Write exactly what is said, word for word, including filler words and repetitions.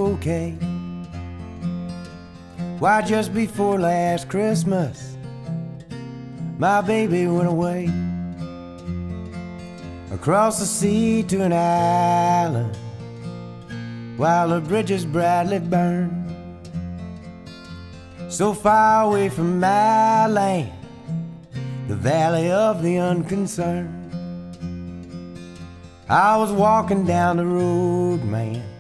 okay. Why, just before last Christmas, my baby went away across the sea to an island while the bridges brightly burn. So far away from my land, the valley of the unconcerned. I was walking down the road, man,